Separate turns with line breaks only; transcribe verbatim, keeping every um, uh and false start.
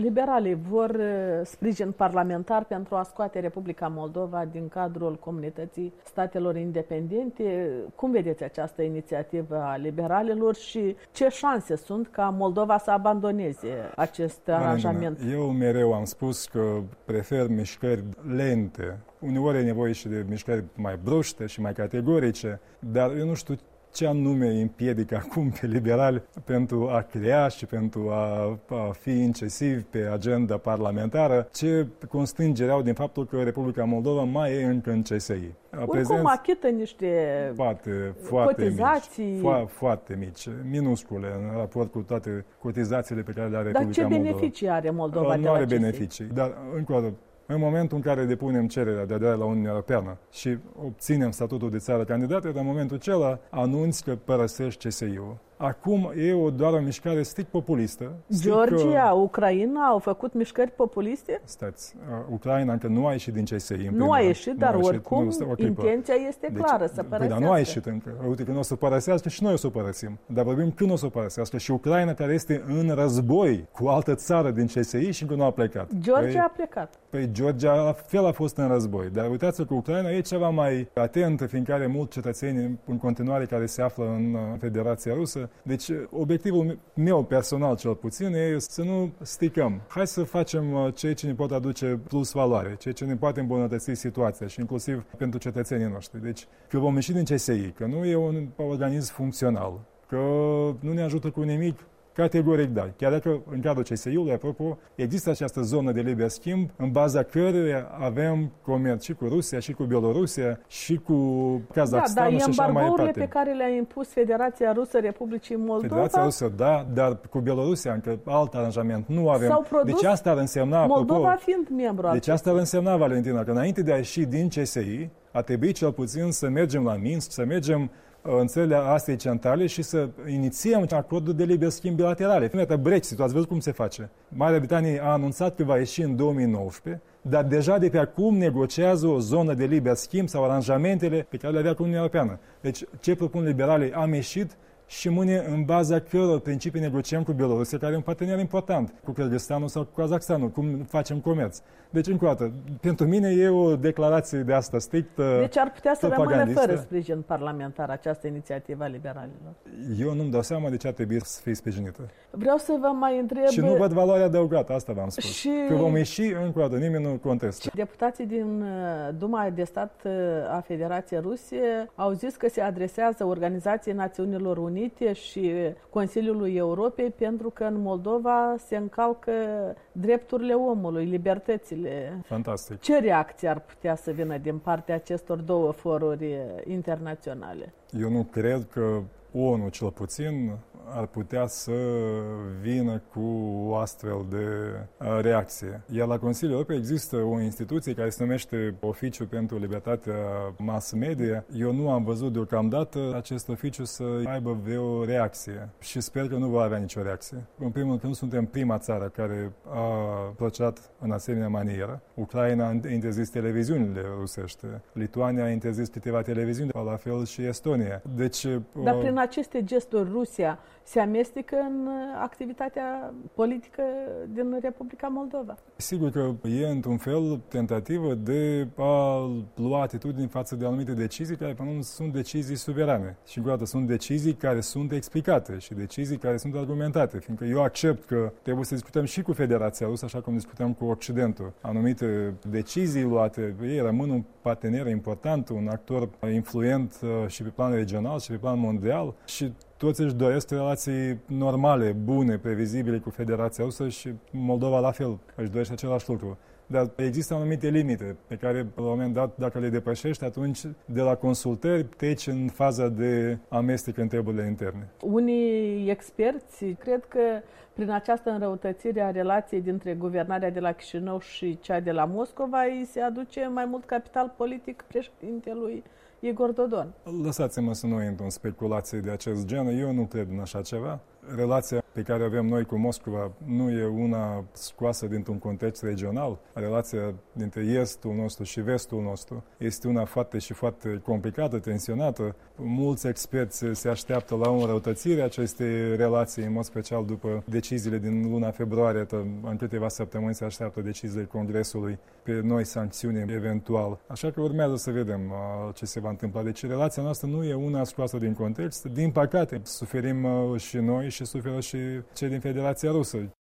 Liberalii vor sprijin parlamentar pentru a scoate Republica Moldova din cadrul comunității statelor independente. Cum vedeți această inițiativă a liberalilor și ce șanse sunt ca Moldova să abandoneze acest aranjament?
Eu mereu am spus că prefer mișcări lente. Uneori e nevoie și de mișcări mai bruște și mai categorice, dar eu nu știu ce anume împiedică acum pe liberali pentru a crea și pentru a, a fi incisivi pe agenda parlamentară, ce constrângere au din faptul că Republica Moldova mai e încă în C S I.
Oricum achită niște
foarte, foarte
cotizații.
Mici, fo- foarte mici, minuscule în raport cu toate cotizațiile pe care le are Republica Moldova.
Dar ce beneficii are Moldova
nu
de la
are
C S I?
beneficii, dar încă o dată, în momentul în care depunem cererea de aderare la Uniunea Europeană și obținem statutul de țară candidată, în momentul acela anunți că părăsești C S I-ul. Acum e o, doar o mișcare strict populistă.
Georgia, că... Ucraina au făcut mișcări populiste?
Stați, Ucraina încă nu a ieșit din C S I.
Nu a ieșit, dar oricum intenția este clară, deci, să părăsească.
Dar nu a ieșit încă. Uite că nu o să părăsească și noi o să o părăsim. Dar vorbim când o să o părăsească. Și Ucraina care este în război cu altă țară din C S I și încă nu a plecat.
Georgia
păi,
a plecat.
Păi Georgia la fel a fost în război. Dar uitați că Ucraina e ceva mai atentă, fiindcă are mulți cetățeni în continuare care se află în Federația Rusă. Deci obiectivul meu personal cel puțin e să nu stricăm. Hai să facem ceea ce ne pot aduce plus valoare, ceea ce ne poate îmbunătăți situația și inclusiv pentru cetățenii noștri. Deci că vom ieși din C S I, că nu e un organism funcțional, că nu ne ajută cu nimic, categoric da. Chiar dacă în cadrul C S I-ului, apropo, există această zonă de liber schimb în baza căruia avem comerț și cu Rusia, și cu Bielorusia, și cu Kazakhstanul
da,
și așa mai departe.
Dar embargourile pe care le-a impus Federația Rusă Republicii Moldova...
Federația Rusă, da, dar cu Bielorusia încă alt aranjament nu avem.
S-au produs
deci asta ar însemna,
Moldova
apropo,
fiind membru.
Deci asta ar însemna, Valentina, că înainte de a ieși din C S I, a trebuit cel puțin să mergem la Minsk, să mergem în țările Asiei Centrale și să inițiem acorduri de liber schimb bilaterale. Iată Brexit-ul, ați văzut cum se face. Marea Britanie a anunțat că va ieși în două mii nouăsprezece, dar deja de pe acum negociază o zonă de liber schimb sau aranjamentele pe care le avea cu Uniunea Europeană. Deci ce propun liberalii? Am ieșit și mâine în baza căror principii negociem cu Bielorusia, care e un partener important, cu Kyrgyzstanul sau cu Kazakhstanul, cum facem comerț. Deci, încă o dată, pentru mine e o declarație de asta strictă.
Deci ar putea să rămână fără sprijin parlamentar această inițiativă a liberalilor.
Eu nu-mi dau seama de ce ar trebui să fie sprijinită.
Vreau să vă mai întreb...
Și nu văd valoarea adăugată, asta v-am spus.
Și...
Că vom ieși, încă o dată, nimeni nu contestă.
Deputații din Duma de Stat a Federației Rusie au zis că se adresează Organizației Națiunilor Unite și Consiliului Europei pentru că în Moldova se încalcă drepturile omului, libertățile.
Fantastic.
Ce reacție ar putea să vină din partea acestor două foruri internaționale?
Eu nu cred că O N U, cel puțin, ar putea să vină cu o astfel de reacție. Iar la Consiliul Europei există o instituție care se numește Oficiul pentru Libertatea Mass Media. Eu nu am văzut deocamdată acest oficiu să aibă vreo reacție și sper că nu va avea nicio reacție. În primul rând, nu suntem prima țară care a procedat în asemenea manieră. Ucraina a interzis televiziunile rusești. Lituania a interzis câteva televiziuni, la fel și Estonia. Deci,
Dar prin aceste gesturi Rusia se amestecă în activitatea politică din Republica Moldova.
Sigur că e într-un fel tentativă de a lua atitudini față de anumite decizii care până nu sunt decizii suverane. Și încă o dată sunt decizii care sunt explicate și decizii care sunt argumentate. Fiindcă eu accept că trebuie să discutăm și cu Federația Rusă, așa cum discutăm cu Occidentul. Anumite decizii luate, ei rămân un partener important, un actor influent și pe plan regional și pe plan mondial și toți își doresc relații normale, bune, previzibile cu Federația Rusă și Moldova la fel își dorește același lucru. Dar există anumite limite pe care, la un moment dat, dacă le depășești, atunci de la consultări treci în faza de amestec în treburile interne.
Unii experți cred că prin această înrăutățire a relației dintre guvernarea de la Chișinău și cea de la Moscova îi se aduce mai mult capital politic președintelui Igor Dodon.
Lăsați-mă să nu intru în speculații de acest gen. Eu nu cred în așa ceva. relația pe care avem noi cu Moscova nu e una scoasă dintr-un context regional. Relația dintre estul nostru și vestul nostru este una foarte și foarte complicată, tensionată. Mulți experți se așteaptă la o înrăutățire a acestei relații, în mod special după deciziile din luna februarie. În câteva săptămâni se așteaptă deciziile Congresului pe noi sancțiuni eventual. Așa că urmează să vedem uh, ce se va întâmpla. Deci relația noastră nu e una scoasă din context. Din păcate, suferim uh, și noi și suferă și cei din Federația Rusă.